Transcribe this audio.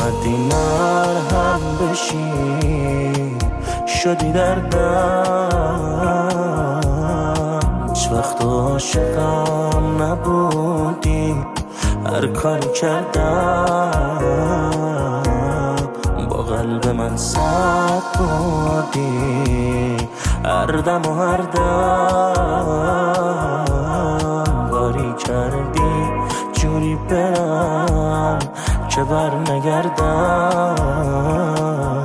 اومدی مرهم بشی شدی دردم، هیچ وقت عاشقم نبودی هر کاری کردم، با قلب من سخت بودی هر دم و هر دم، باری کردی جوری برم که بر نگردم.